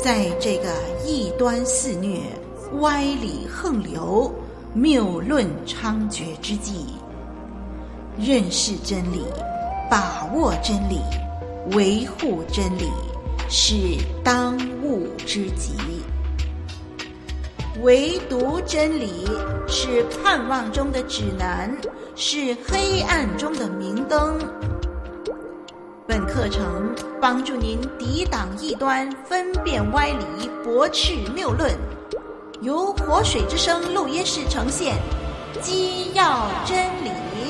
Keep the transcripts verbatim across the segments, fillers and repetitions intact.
在这个异端肆虐、歪理横流、谬论猖獗之际，认识真理、把握真理、维护真理是当务之急。唯独真理是盼望中的指南，是黑暗中的明灯。本课程帮助您抵挡异端，分辨歪理，驳斥谬论，由活水之声录音室呈现，基要真理。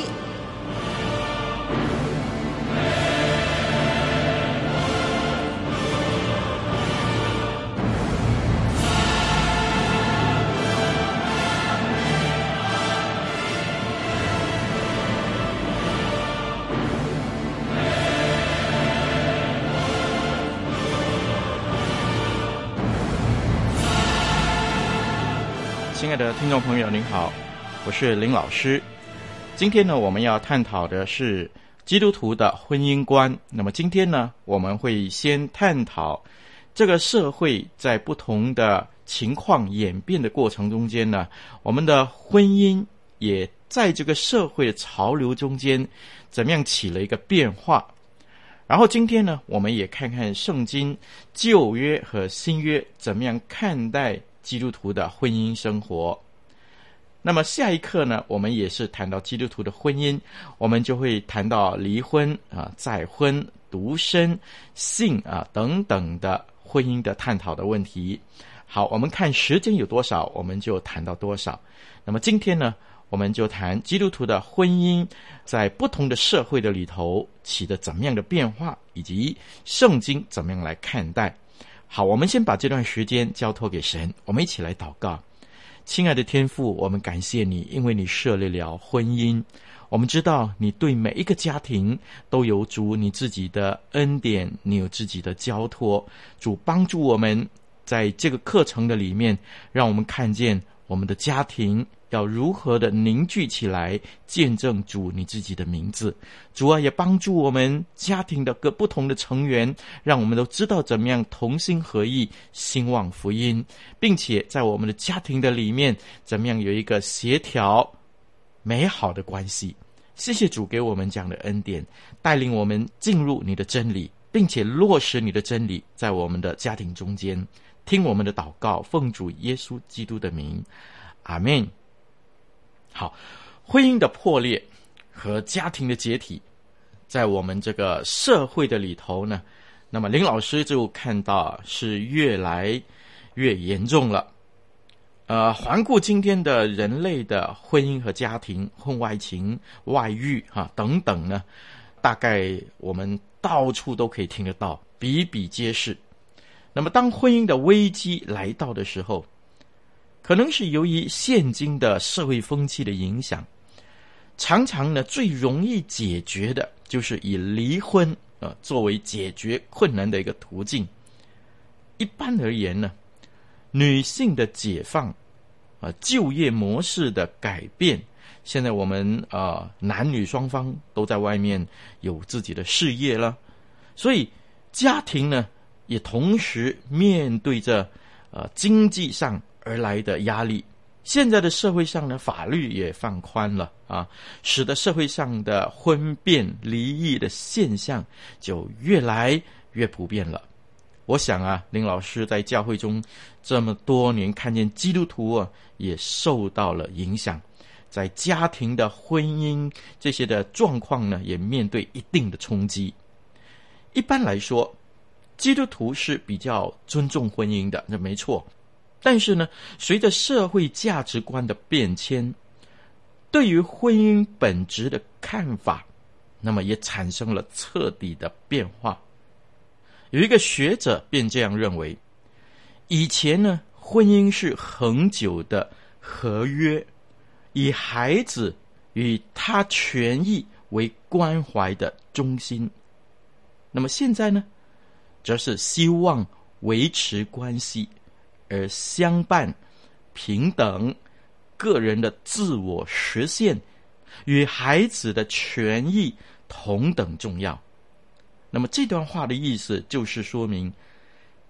亲爱的听众朋友您好，我是林老师。今天呢，我们要探讨的是基督徒的婚姻观。那么今天呢，我们会先探讨这个社会在不同的情况演变的过程中间呢，我们的婚姻也在这个社会的潮流中间怎么样起了一个变化。然后今天呢，我们也看看圣经旧约和新约怎么样看待基督徒的婚姻生活。那么下一课呢，我们也是谈到基督徒的婚姻，我们就会谈到离婚啊、再婚、独身、性啊等等的婚姻的探讨的问题。好，我们看时间有多少，我们就谈到多少。那么今天呢，我们就谈基督徒的婚姻在不同的社会的里头起的怎么样的变化，以及圣经怎么样来看待。好，我们先把这段时间交托给神，我们一起来祷告。亲爱的天父，我们感谢你，因为你设立了婚姻。我们知道你对每一个家庭都有主你自己的恩典，你有自己的交托。主帮助我们在这个课程的里面，让我们看见我们的家庭要如何的凝聚起来，见证主你自己的名字。主啊，也帮助我们家庭的各不同的成员，让我们都知道怎么样同心合意兴旺福音，并且在我们的家庭的里面怎么样有一个协调美好的关系。谢谢主给我们这样的恩典，带领我们进入你的真理，并且落实你的真理在我们的家庭中间。听我们的祷告，奉主耶稣基督的名，阿们。好，婚姻的破裂和家庭的解体，在我们这个社会的里头呢，那么林老师就看到是越来越严重了。呃，环顾今天的人类的婚姻和家庭、婚外情、外遇啊等等呢，大概我们到处都可以听得到，比比皆是。那么当婚姻的危机来到的时候，可能是由于现今的社会风气的影响，常常呢最容易解决的就是以离婚呃作为解决困难的一个途径。一般而言呢，女性的解放呃就业模式的改变，现在我们呃男女双方都在外面有自己的事业了，所以家庭呢也同时面对着呃经济上而来的压力。现在的社会上呢，法律也放宽了啊，使得社会上的婚变离异的现象就越来越普遍了。我想啊，林老师在教会中这么多年，看见基督徒啊也受到了影响，在家庭的婚姻这些的状况呢，也面对一定的冲击。一般来说，基督徒是比较尊重婚姻的，这没错。但是呢，随着社会价值观的变迁，对于婚姻本质的看法，那么也产生了彻底的变化。有一个学者便这样认为，以前呢，婚姻是恒久的合约，以孩子与他权益为关怀的中心。那么现在呢，则是希望维持关系，而相伴、平等、个人的自我实现与孩子的权益同等重要。那么这段话的意思就是说明，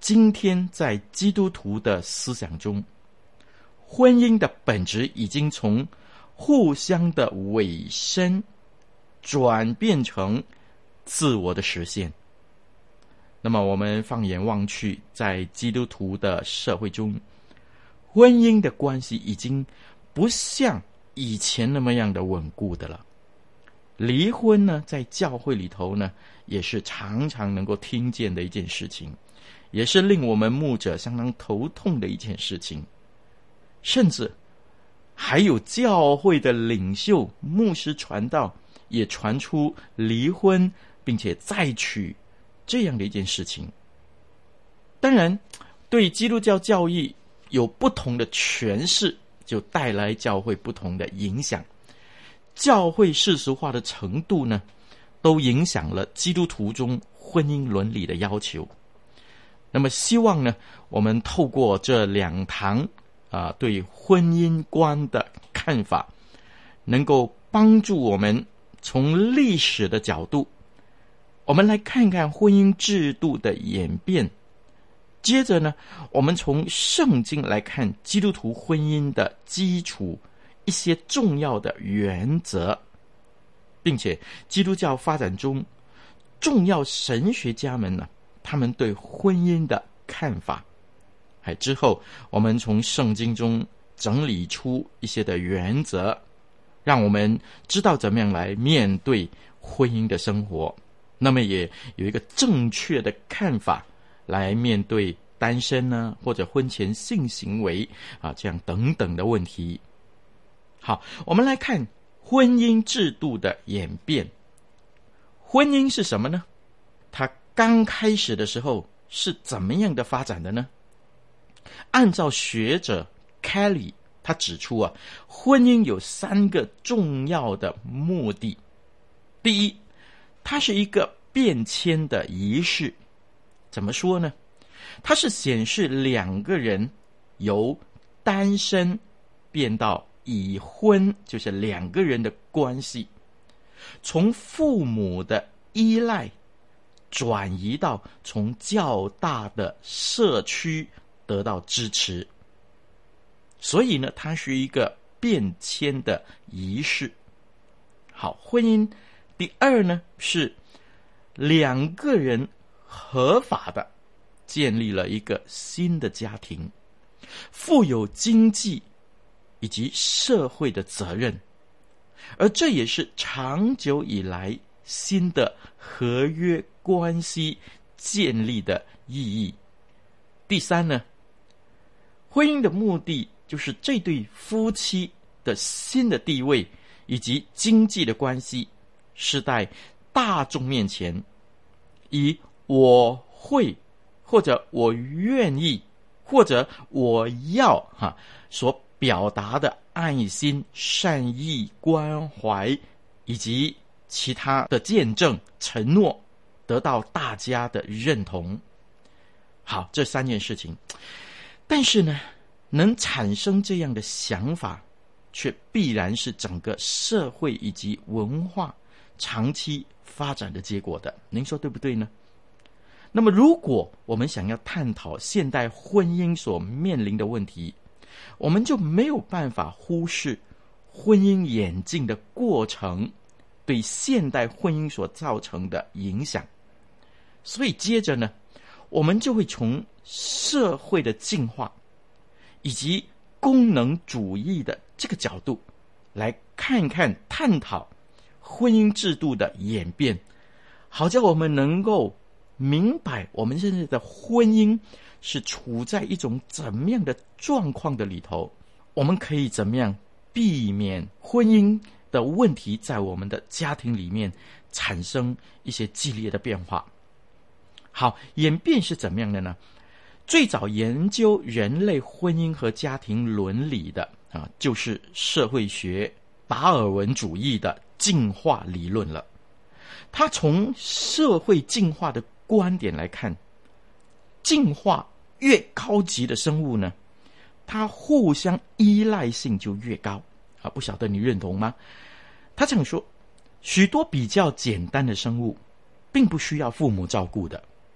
今天在基督徒的思想中，婚姻的本质已经从互相的委身转变成自我的实现。那么我们放眼望去，在基督徒的社会中，婚姻的关系已经不像以前那么样的稳固的了。离婚呢，在教会里头呢，也是常常能够听见的一件事情，也是令我们牧者相当头痛的一件事情。甚至还有教会的领袖、牧师传道，也传出离婚并且再娶这样的一件事情。当然，对基督教教义有不同的诠释，就带来教会不同的影响。教会世俗化的程度呢，都影响了基督徒中婚姻伦理的要求。那么希望呢，我们透过这两堂啊、呃、对婚姻观的看法，能够帮助我们从历史的角度，我们来看看婚姻制度的演变。接着呢，我们从圣经来看基督徒婚姻的基础，一些重要的原则，并且基督教发展中重要神学家们呢，他们对婚姻的看法。还之后，我们从圣经中整理出一些的原则，让我们知道怎么样来面对婚姻的生活。那么也有一个正确的看法来面对单身呢，或者婚前性行为啊，这样等等的问题。好，我们来看婚姻制度的演变。婚姻是什么呢？它刚开始的时候是怎么样的发展的呢？按照学者 Kelly 他指出啊，婚姻有三个重要的目的。第一，它是一个变迁的仪式。怎么说呢？它是显示两个人由单身变到已婚，就是两个人的关系，从父母的依赖转移到从较大的社区得到支持。所以呢，它是一个变迁的仪式。好，婚姻第二呢，是两个人合法的建立了一个新的家庭，负有经济以及社会的责任，而这也是长久以来新的合约关系建立的意义。第三呢，婚姻的目的就是这对夫妻的新的地位以及经济的关系是在大众面前以我会或者我愿意或者我要哈所表达的爱心、善意、关怀以及其他的见证、承诺得到大家的认同。好，这三件事情，但是呢，能产生这样的想法，却必然是整个社会以及文化长期发展的结果的。您说对不对呢？那么如果我们想要探讨现代婚姻所面临的问题，我们就没有办法忽视婚姻演进的过程对现代婚姻所造成的影响。所以接着呢，我们就会从社会的进化以及功能主义的这个角度来看看探讨婚姻制度的演变，好叫我们能够明白我们现在的婚姻是处在一种怎么样的状况的里头，我们可以怎么样避免婚姻的问题在我们的家庭里面产生一些激烈的变化。好，演变是怎么样的呢？最早研究人类婚姻和家庭伦理的啊，就是社会学达尔文主义的进化理论了。他从社会进化的观点来看，进化越高级的生物呢，它互相依赖性就越高啊，不晓得你认同吗？他这样说，许多比较简单的生物并不需要父母照顾的，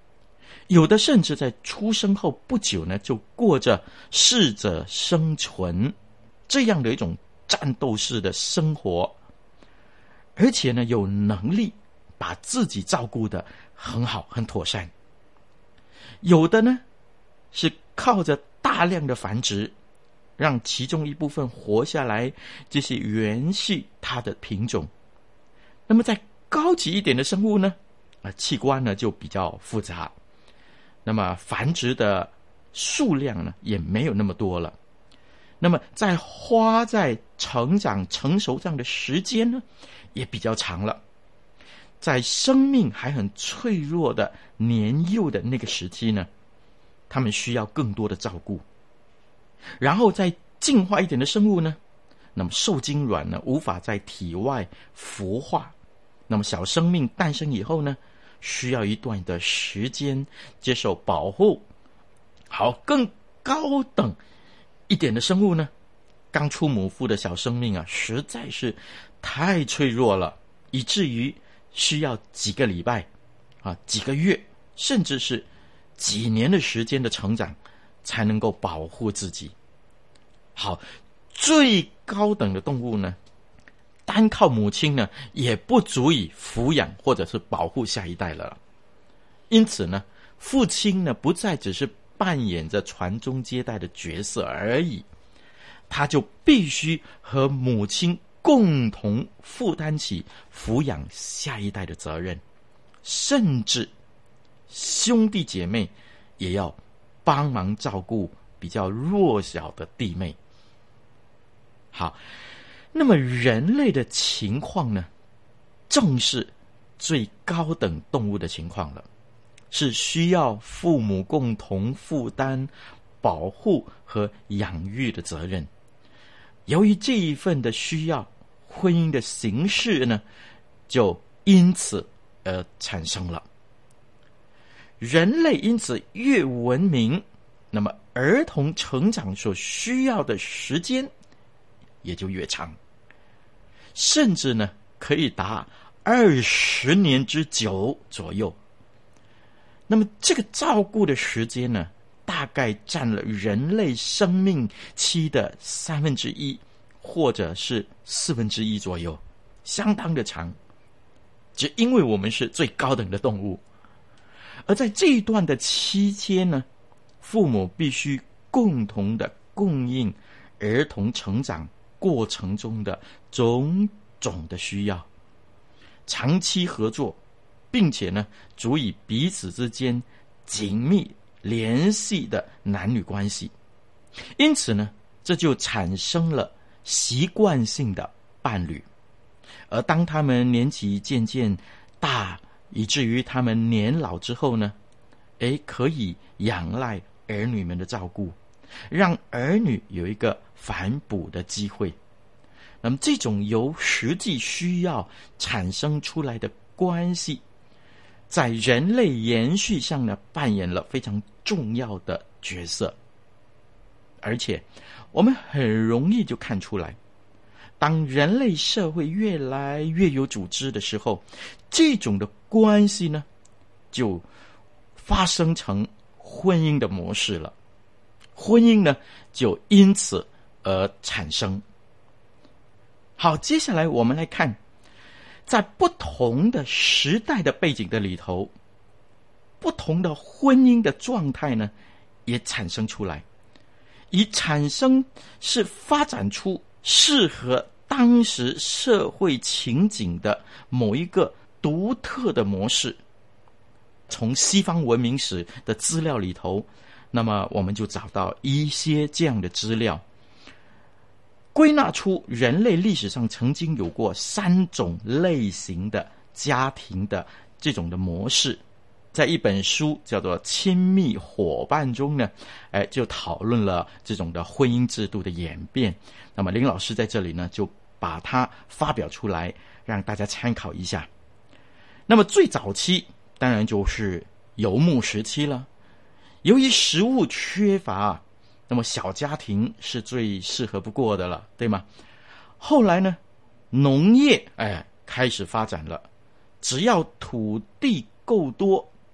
有的甚至在出生后不久呢，就过着适者生存这样的一种战斗式的生活，而且呢，有能力把自己照顾得很好、很妥善。有的呢，是靠着大量的繁殖，让其中一部分活下来，这些延续它的品种。那么在高级一点的生物呢，啊，器官呢就比较复杂，那么繁殖的数量呢也没有那么多了。那么在花在成长成熟这样的时间呢，也比较长了。在生命还很脆弱的年幼的那个时期呢，他们需要更多的照顾。然后在进化一点的生物呢，那么受精卵呢无法在体外孵化，那么小生命诞生以后呢，需要一段的时间接受保护。好，更高等一点的生物呢，刚出母腹的小生命啊，实在是太脆弱了，以至于需要几个礼拜啊、几个月，甚至是几年的时间的成长，才能够保护自己。好，最高等的动物呢，单靠母亲呢，也不足以抚养或者是保护下一代了。因此呢，父亲呢，不再只是扮演着传宗接代的角色而已，他就必须和母亲共同负担起抚养下一代的责任，甚至兄弟姐妹也要帮忙照顾比较弱小的弟妹。好，那么人类的情况呢，正是最高等动物的情况了，是需要父母共同负担保护和养育的责任。由于这一份的需要，婚姻的形式呢，就因此而产生了。人类因此越文明，那么儿童成长所需要的时间也就越长，甚至呢可以达二十年之久左右。那么这个照顾的时间呢，大概占了人类生命期的三分之一，或者是四分之一左右，相当的长。只因为我们是最高等的动物，而在这一段的期间呢，父母必须共同的供应儿童成长过程中的种种的需要，长期合作，并且呢，足以彼此之间紧密联系的男女关系。因此呢，这就产生了习惯性的伴侣。而当他们年纪渐渐大，以至于他们年老之后呢，诶，可以仰赖儿女们的照顾，让儿女有一个反哺的机会。那么这种由实际需要产生出来的关系，在人类延续上呢，扮演了非常重要的角色。而且我们很容易就看出来，当人类社会越来越有组织的时候，这种的关系呢，就发生成婚姻的模式了。婚姻呢，就因此而产生。好，接下来我们来看，在不同的时代的背景的里头，不同的婚姻的状态呢，也产生出来，以产生是发展出适合当时社会情景的某一个独特的模式。从西方文明史的资料里头，那么我们就找到一些这样的资料，归纳出人类历史上曾经有过三种类型的家庭的这种的模式。在一本书叫做《亲密伙伴》中呢，哎，就讨论了这种的婚姻制度的演变。那么林老师在这里呢，就把它发表出来，让大家参考一下。那么最早期当然就是游牧时期了，由于食物缺乏，那么小家庭是最适合不过的了，对吗？后来呢，农业哎开始发展了，只要土地够多，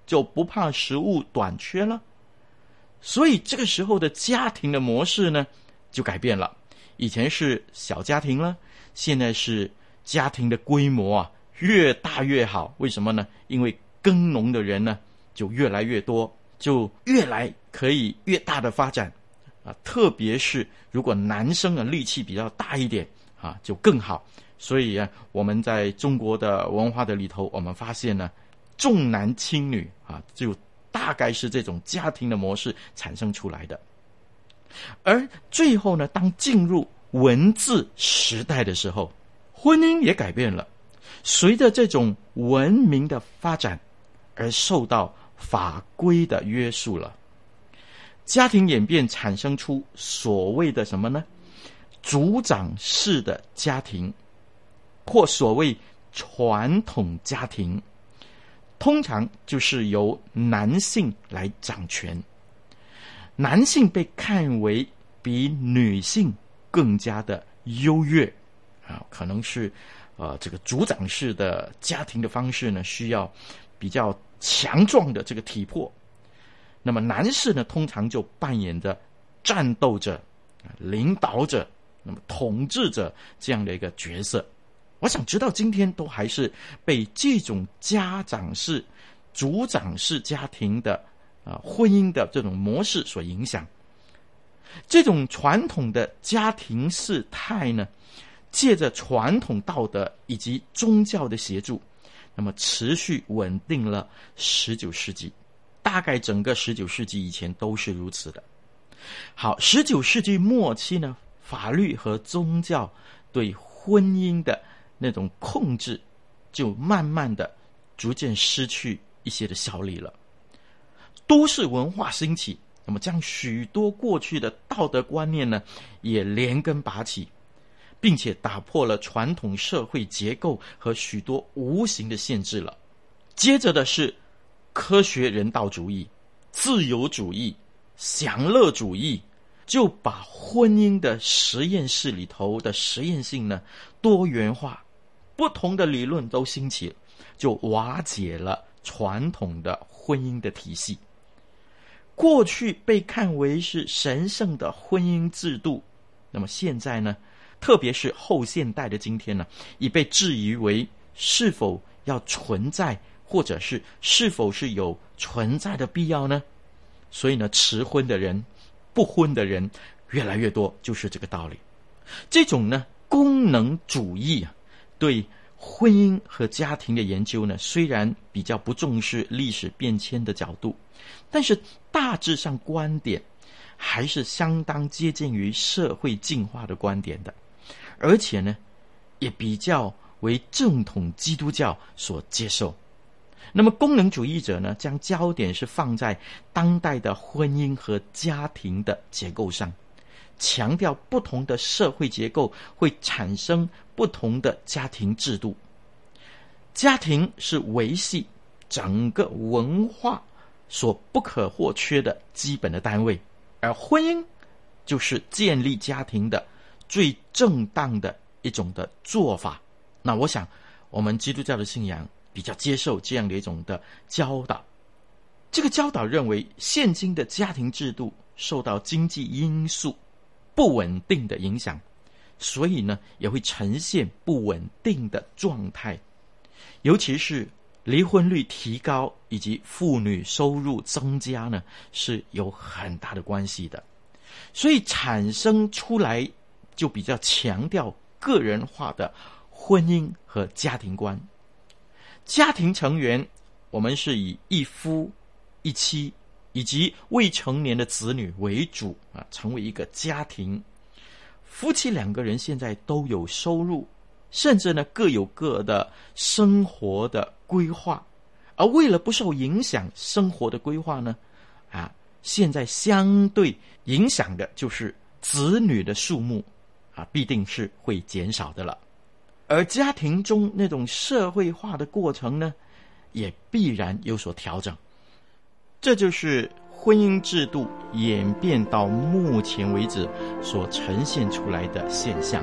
就不怕食物短缺了。所以这个时候的家庭的模式呢，就改变了。以前是小家庭了，现在是家庭的规模啊，越大越好。为什么呢？因为耕农的人呢，就越来越多，就越来可以越大的发展啊。特别是如果男生的力气比较大一点啊，就更好。所以啊，我们在中国的文化的里头，我们发现呢，重男轻女啊，就大概是这种家庭的模式产生出来的。而最后呢，当进入文字时代的时候，婚姻也改变了，随着这种文明的发展而受到法规的约束了。家庭演变产生出所谓的什么呢？族长式的家庭，或所谓传统家庭，通常就是由男性来掌权。男性被看为比女性更加的优越啊，可能是呃这个族长式的家庭的方式呢，需要比较强壮的这个体魄。那么男士呢，通常就扮演着战斗者、领导者、那么统治者这样的一个角色。我想直到今天都还是被这种家长式、族长式家庭的啊婚姻的这种模式所影响。这种传统的家庭式态呢，借着传统道德以及宗教的协助，那么持续稳定了十九世纪，大概整个十九世纪以前都是如此的。好，十九世纪末期呢，法律和宗教对婚姻的那种控制就慢慢的逐渐失去一些的效力了。都市文化兴起，那么将许多过去的道德观念呢也连根拔起，并且打破了传统社会结构和许多无形的限制了。接着的是科学人道主义、自由主义、享乐主义，就把婚姻的实验室里头的实验性呢多元化，不同的理论都兴起，就瓦解了传统的婚姻的体系。过去被看为是神圣的婚姻制度，那么现在呢，特别是后现代的今天呢，已被质疑为是否要存在，或者是是否是有存在的必要呢？所以呢，迟婚的人、不婚的人越来越多，就是这个道理。这种呢，功能主义啊，对婚姻和家庭的研究呢，虽然比较不重视历史变迁的角度，但是大致上观点还是相当接近于社会进化的观点的，而且呢，也比较为正统基督教所接受。那么功能主义者呢，将焦点是放在当代的婚姻和家庭的结构上，强调不同的社会结构会产生不同的家庭制度。家庭是维系整个文化所不可或缺的基本的单位，而婚姻就是建立家庭的最正当的一种的做法。那我想我们基督教的信仰比较接受这样的一种的教导。这个教导认为，现今的家庭制度受到经济因素不稳定的影响，所以呢，也会呈现不稳定的状态。尤其是离婚率提高以及妇女收入增加呢，是有很大的关系的。所以产生出来就比较强调个人化的婚姻和家庭观。家庭成员，我们是以一夫一妻以及未成年的子女为主啊，成为一个家庭。夫妻两个人现在都有收入，甚至呢各有各的生活的规划，而为了不受影响生活的规划呢，啊，现在相对影响的就是子女的数目啊，必定是会减少的了。而家庭中那种社会化的过程呢，也必然有所调整。这就是婚姻制度演变到目前为止所呈现出来的现象。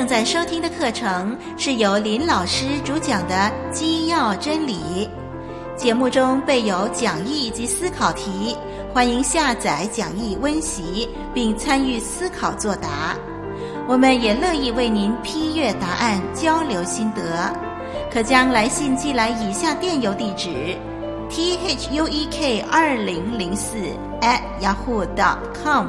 在收听的课程是由林老师主讲的基要真理，节目中备有讲义及思考题，欢迎下载讲义温习并参与思考作答。我们也乐意为您批阅答案，交流心得，可将来信寄来以下电邮地址 t h u e k 二零零四 at yahoo dot com。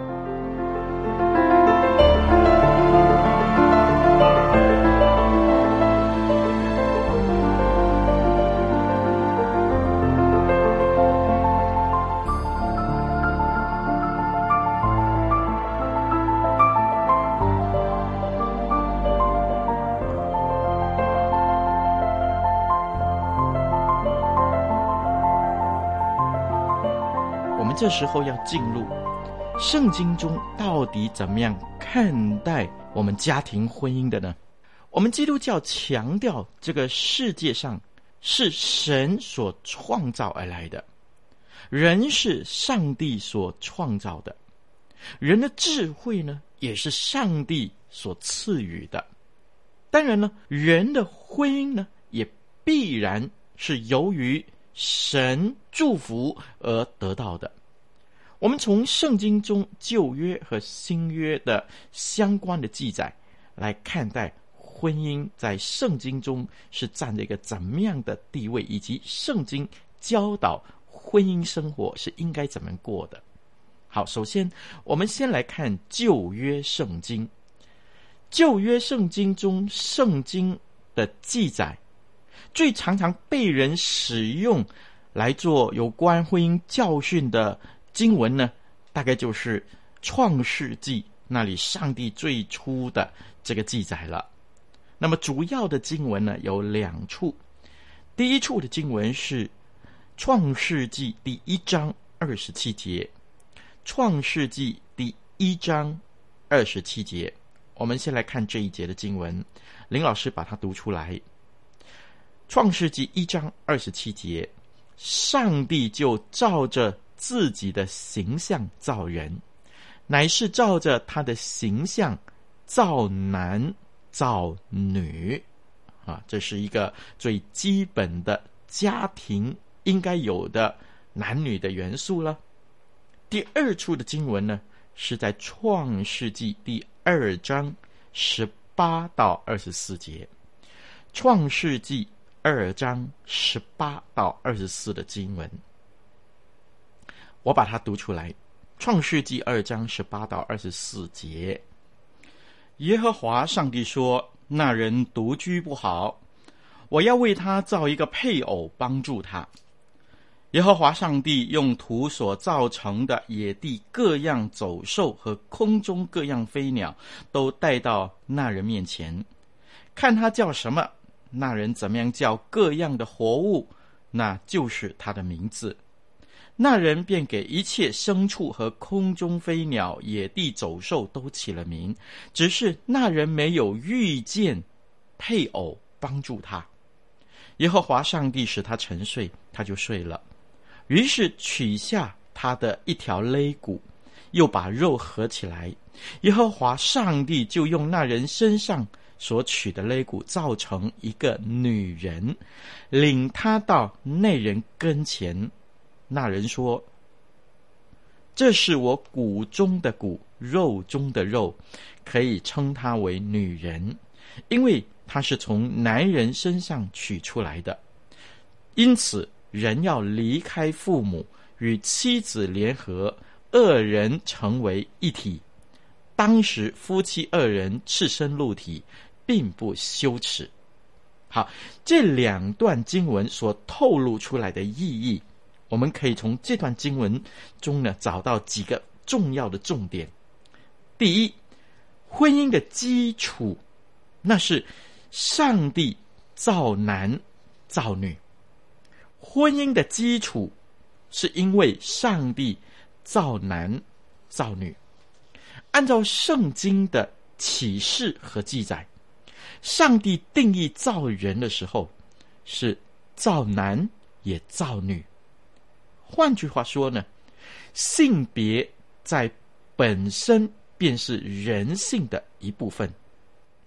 这时候要进入圣经中到底怎么样看待我们家庭婚姻的呢？我们基督教强调这个世界上是神所创造而来的，人是上帝所创造的，人的智慧呢也是上帝所赐予的。当然呢，人的婚姻呢也必然是由于神祝福而得到的。我们从圣经中旧约和新约的相关的记载来看待婚姻在圣经中是占着一个怎么样的地位，以及圣经教导婚姻生活是应该怎么过的。好，首先我们先来看旧约圣经。旧约圣经中圣经的记载最常常被人使用来做有关婚姻教训的经文呢，大概就是创世纪那里上帝最初的这个记载了。那么主要的经文呢有两处，第一处的经文是创世纪第一章二十七节。创世纪第一章二十七节，我们先来看这一节的经文，林老师把它读出来。创世纪一章二十七节，上帝就照着自己的形象造人，乃是照着他的形象造男造女啊，这是一个最基本的家庭应该有的男女的元素了。第二处的经文呢，是在创世纪第二章十八到二十四节。创世纪二章十八到二十四的经文，我把它读出来。创世纪二章十八到二十四节，耶和华上帝说，那人独居不好，我要为他造一个配偶帮助他。耶和华上帝用土所造成的野地各样走兽和空中各样飞鸟都带到那人面前，看他叫什么，那人怎么样叫各样的活物，那就是他的名字。那人便给一切牲畜和空中飞鸟、野地走兽都起了名，只是那人没有遇见配偶帮助他。耶和华上帝使他沉睡，他就睡了，于是取下他的一条肋骨，又把肉合起来。耶和华上帝就用那人身上所取的肋骨造成一个女人，领他到那人跟前。那人说，这是我骨中的骨，肉中的肉，可以称她为女人，因为她是从男人身上取出来的。因此人要离开父母，与妻子联合，二人成为一体。当时夫妻二人赤身露体，并不羞耻。好，这两段经文所透露出来的意义，我们可以从这段经文中呢找到几个重要的重点。第一，婚姻的基础，那是上帝造男造女。婚姻的基础是因为上帝造男造女。按照圣经的启示和记载，上帝定义造人的时候是造男也造女。换句话说呢，性别在本身便是人性的一部分。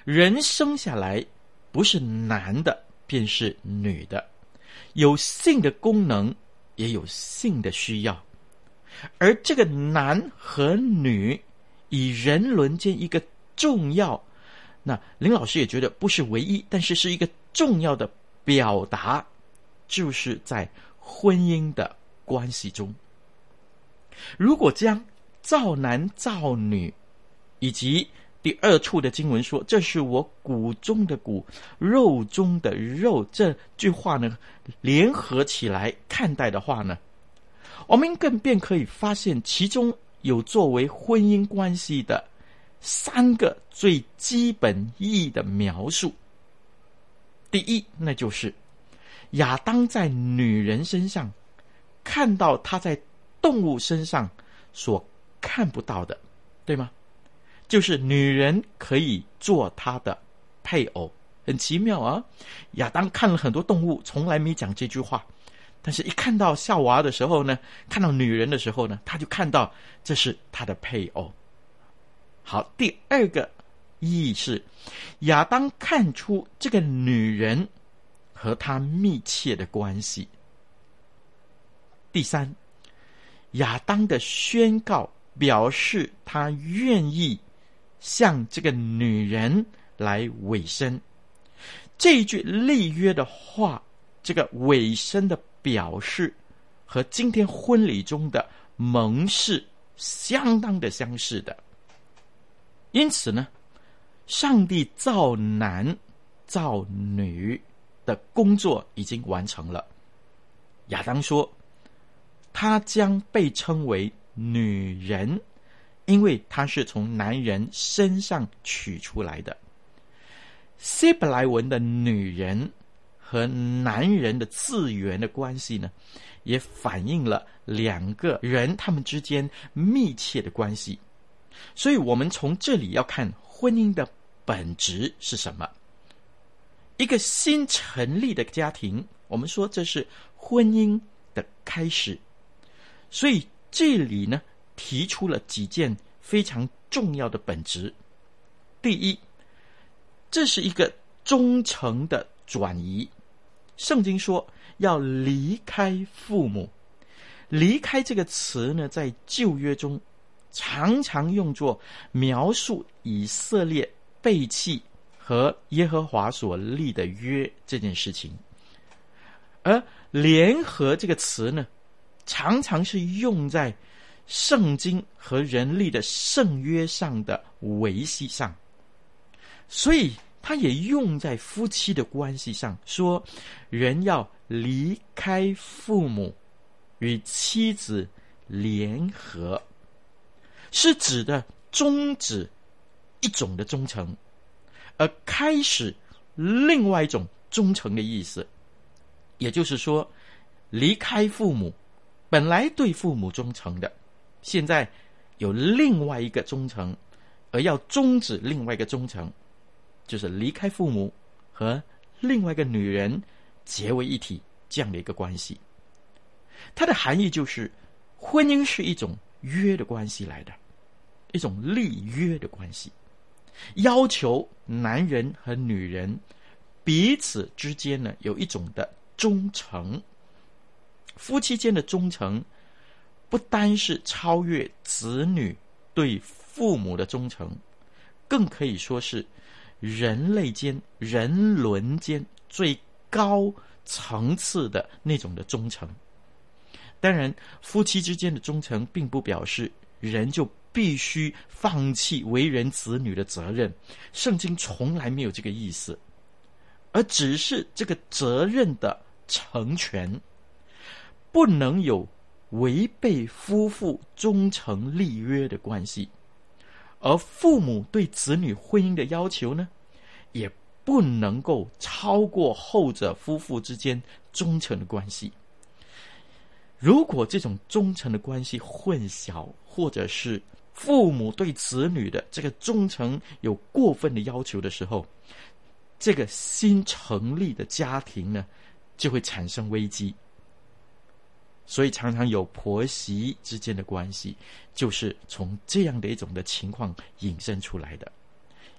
人生下来不是男的便是女的，有性的功能，也有性的需要。而这个男和女以人伦间一个重要，那林老师也觉得不是唯一，但是是一个重要的表达，就是在婚姻的关系中。如果将造男造女以及第二处的经文说这是我骨中的骨，肉中的肉，这句话呢联合起来看待的话呢，我们更便可以发现其中有作为婚姻关系的三个最基本意义的描述。第一，那就是亚当在女人身上看到他在动物身上所看不到的，对吗？就是女人可以做他的配偶。很奇妙啊，亚当看了很多动物，从来没讲这句话，但是一看到夏娃的时候呢，看到女人的时候呢，他就看到这是他的配偶。好，第二个意义是亚当看出这个女人和他密切的关系。第三，亚当的宣告表示他愿意向这个女人来委身。这一句立约的话，这个委身的表示和今天婚礼中的盟誓相当的相似的。因此呢，上帝造男造女的工作已经完成了。亚当说他将被称为女人，因为他是从男人身上取出来的。希伯来文的女人和男人的字源的关系呢，也反映了两个人他们之间密切的关系。所以我们从这里要看婚姻的本质是什么。一个新成立的家庭，我们说这是婚姻的开始。所以这里呢，提出了几件非常重要的本质。第一，这是一个忠诚的转移。圣经说要离开父母。离开这个词呢，在旧约中常常用作描述以色列背弃和耶和华所立的约这件事情。而联合这个词呢，常常是用在圣经和人立的圣约上的维系上，所以它也用在夫妻的关系上，说人要离开父母与妻子联合，是指的终止一种的忠诚，而开始另外一种忠诚的意思。也就是说，离开父母，本来对父母忠诚的，现在有另外一个忠诚，而要终止另外一个忠诚，就是离开父母和另外一个女人结为一体，这样的一个关系。它的含义就是婚姻是一种约的关系来的，一种立约的关系，要求男人和女人彼此之间呢有一种的忠诚。夫妻间的忠诚不单是超越子女对父母的忠诚，更可以说是人类间人伦间最高层次的那种的忠诚。当然，夫妻之间的忠诚并不表示人就必须放弃为人子女的责任，圣经从来没有这个意思，而只是这个责任的成全不能有违背夫妇忠诚立约的关系，而父母对子女婚姻的要求呢，也不能够超过后者夫妇之间忠诚的关系。如果这种忠诚的关系混淆，或者是父母对子女的这个忠诚有过分的要求的时候，这个新成立的家庭呢，就会产生危机。所以常常有婆媳之间的关系，就是从这样的一种的情况引申出来的。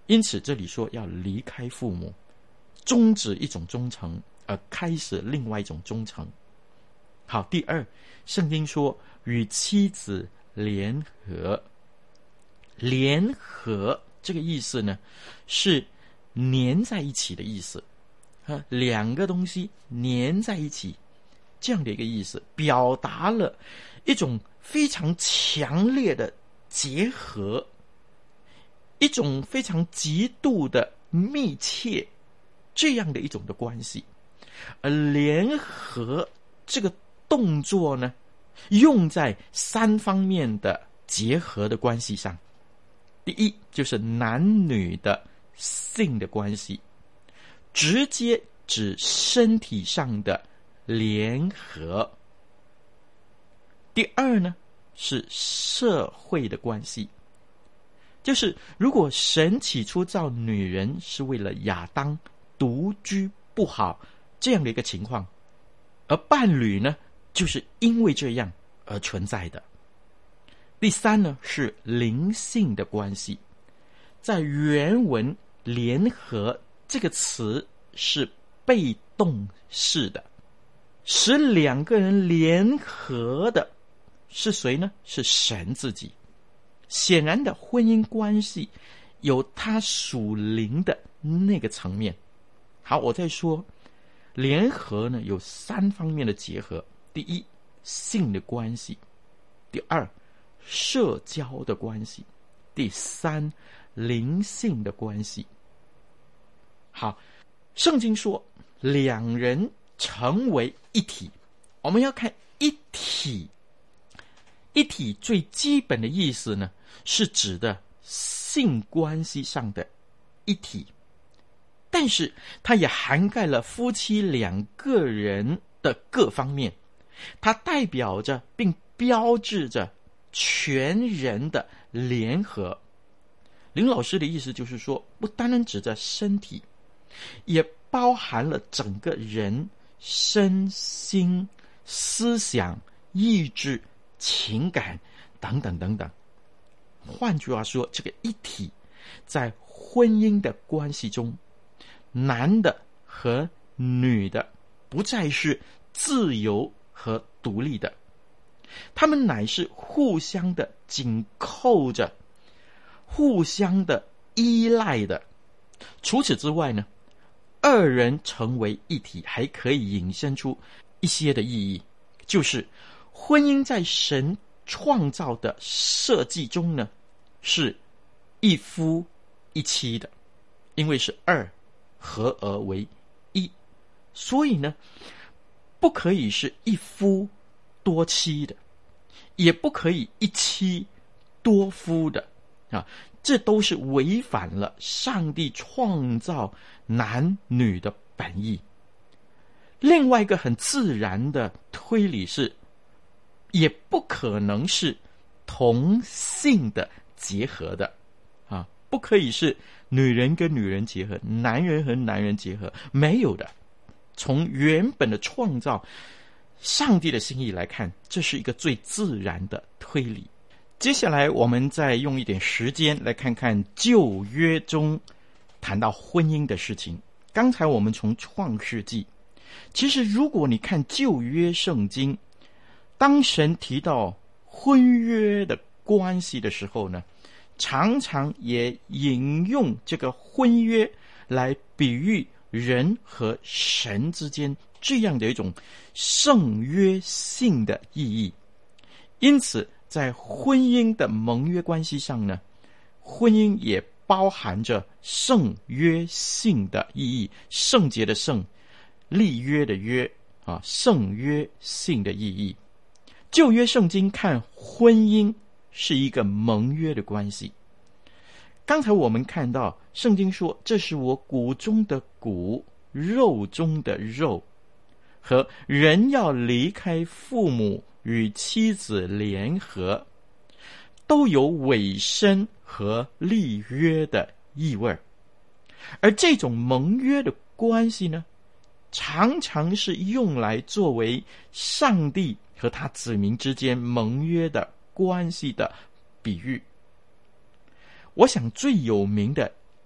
因此这里说要离开父母，终止一种忠诚，而开始另外一种忠诚。好，第二，圣经说与妻子联合。联合这个意思呢，是粘在一起的意思，两个东西粘在一起，这样的一个意思，表达了一种非常强烈的结合，一种非常极度的密切，这样的一种的关系。而联合这个动作呢，用在三方面的结合的关系上。第一，就是男女的性的关系，直接指身体上的联合。第二呢，是社会的关系，就是如果神起初造女人是为了亚当独居不好这样的一个情况，而伴侣呢，就是因为这样而存在的。第三呢，是灵性的关系，在原文联合这个词是被动式的，使两个人联合的是谁呢？是神自己。显然的，婚姻关系有它属灵的那个层面。好，我再说，联合呢有三方面的结合：第一，性的关系；第二，社交的关系；第三，灵性的关系。好，圣经说两人成为一体，我们要看一体。一体最基本的意思呢，是指的性关系上的一体，但是它也涵盖了夫妻两个人的各方面，它代表着并标志着全人的联合。林老师的意思就是说，不单单指着身体，也包含了整个人身心思想意志情感等等等等。换句话说，这个一体在婚姻的关系中，男的和女的不再是自由和独立的，他们乃是互相的紧扣着，互相的依赖的。除此之外呢，二人成为一体还可以引申出一些的意义，就是婚姻在神创造的设计中呢，是一夫一妻的，因为是二合而为一，所以呢，不可以是一夫多妻的，也不可以一妻多夫的啊，这都是违反了上帝创造男女的本意。另外一个很自然的推理是，也不可能是同性的结合的啊，不可以是女人跟女人结合，男人和男人结合，没有的。从原本的创造上帝的心意来看，这是一个最自然的推理。接下来我们再用一点时间来看看旧约中谈到婚姻的事情。刚才我们从创世纪，其实如果你看旧约圣经，当神提到婚约的关系的时候呢，常常也引用这个婚约来比喻人和神之间这样的一种圣约性的意义。因此在婚姻的盟约关系上呢，婚姻也包含着圣约性的意义，圣洁的圣，立约的约啊，圣约性的意义。旧约圣经看婚姻是一个盟约的关系。刚才我们看到圣经说，这是我骨中的骨，肉中的肉，和人要离开父母与妻子联合，都有委身和立约的意味。而这种盟约的关系呢，常常是用来作为上帝和他子民之间盟约的关系的比喻。我想最有名的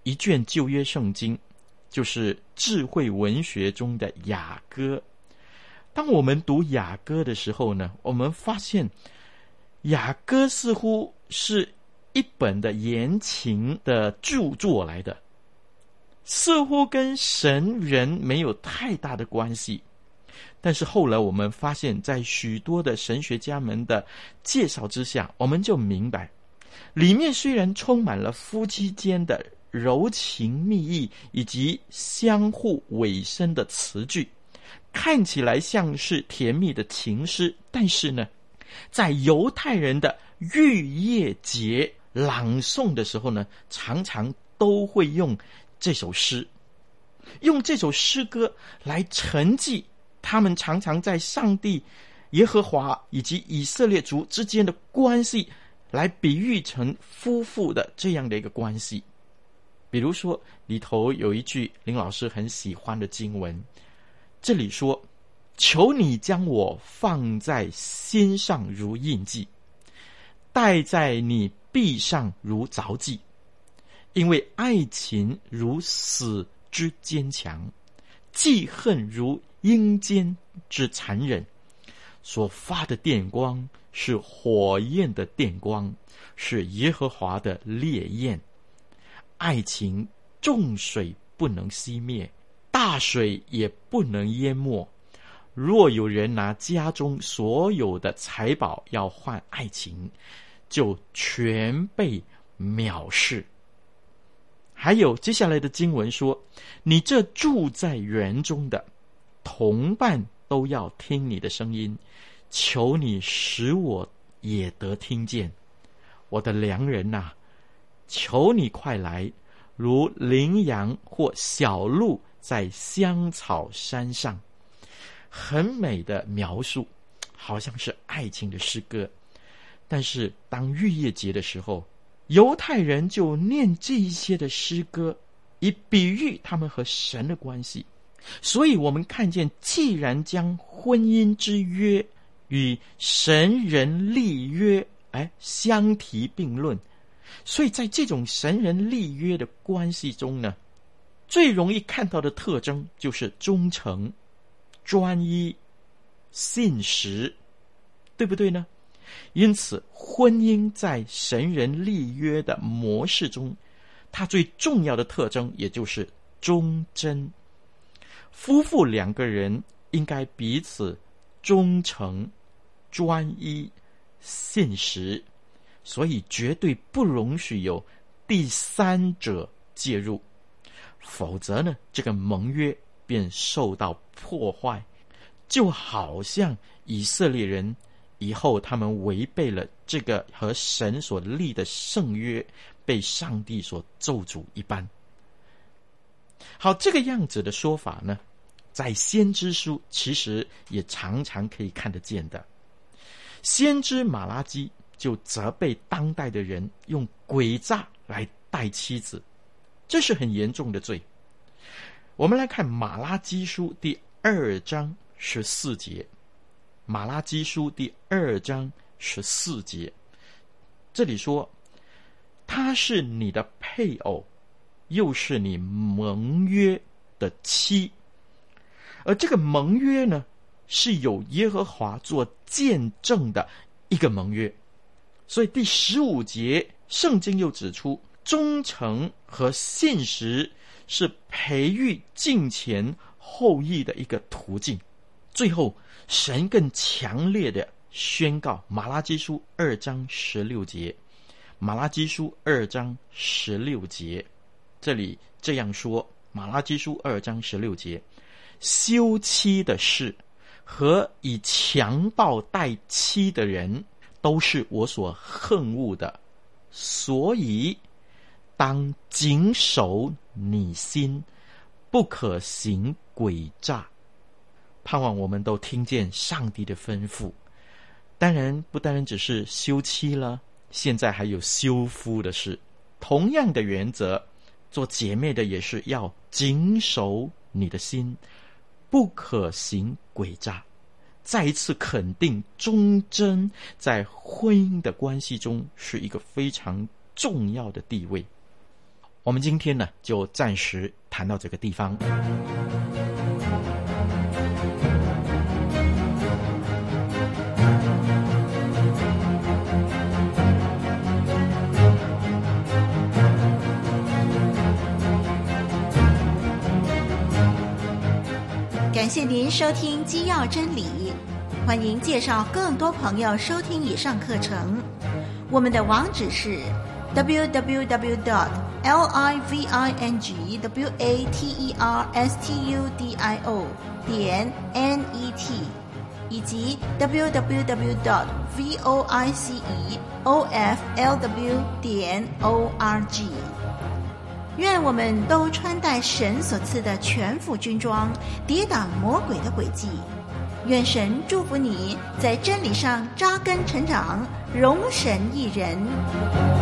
一卷旧约圣经，就是智慧文学中的雅歌。当我们读雅歌的时候呢，我们发现雅歌似乎是一本的言情的著作来的，似乎跟神人没有太大的关系。但是后来我们发现，在许多的神学家们的介绍之下，我们就明白，里面虽然充满了夫妻间的柔情蜜意以及相互委身的词句，看起来像是甜蜜的情诗，但是呢，在犹太人的逾越节朗诵的时候呢，常常都会用这首诗，用这首诗歌来沉寂他们常常在上帝耶和华以及以色列族之间的关系，来比喻成夫妇的这样的一个关系。比如说里头有一句林老师很喜欢的经文，这里说，求你将我放在心上如印记，戴在你臂上如凿记，因为爱情如死之坚强，记恨如阴间之残忍，所发的电光是火焰的电光，是耶和华的烈焰。爱情众水不能熄灭，大水也不能淹没。若有人拿家中所有的财宝要换爱情，就全被藐视。还有接下来的经文说，你这住在园中的同伴都要听你的声音，求你使我也得听见。我的良人啊，求你快来，如羚羊或小鹿在香草山上。很美的描述，好像是爱情的诗歌。但是当逾越节的时候，犹太人就念这一些的诗歌，以比喻他们和神的关系。所以我们看见，既然将婚姻之约与神人立约哎相提并论，所以在这种神人立约的关系中呢，最容易看到的特征就是忠诚、专一、信实，对不对呢？因此婚姻在神人立约的模式中，它最重要的特征也就是忠贞。夫妇两个人应该彼此忠诚、专一、信实，所以绝对不容许有第三者介入，否则呢，这个盟约便受到破坏。就好像以色列人以后他们违背了这个和神所立的圣约，被上帝所咒诅一般。好，这个样子的说法呢，在先知书其实也常常可以看得见的。先知马拉基就责备当代的人用诡诈来待妻子，这是很严重的罪。我们来看马拉基书第二章十四节，马拉基书第二章十四节，这里说，他是你的配偶，又是你盟约的妻。而这个盟约呢，是有耶和华做见证的一个盟约。所以第十五节圣经又指出，忠诚和信实是培育敬虔后裔的一个途径。最后神更强烈的宣告，马拉基书二章十六节，马拉基书二章十六节，这里这样说，马拉基书二章十六节，休妻的事和以强暴待妻的人，都是我所恨恶的，所以当谨守你心，不可行诡诈。盼望我们都听见上帝的吩咐，当然不单单只是休妻了，现在还有休夫的事。同样的原则，做姐妹的也是要谨守你的心，不可行诡诈。再一次肯定忠贞在婚姻的关系中是一个非常重要的地位。 我们今天呢，就暂时谈到这个地方。 感谢您收听基要真理，欢迎介绍更多朋友收听以上课程。我们的网址是 double u double u double u dot livenger watersstudio 点 net 以及 double u double u double u dot voiceflw 点 org。愿我们都穿戴神所赐的全副军装，抵挡魔鬼的诡计。愿神祝福你在真理上扎根成长，荣神益人。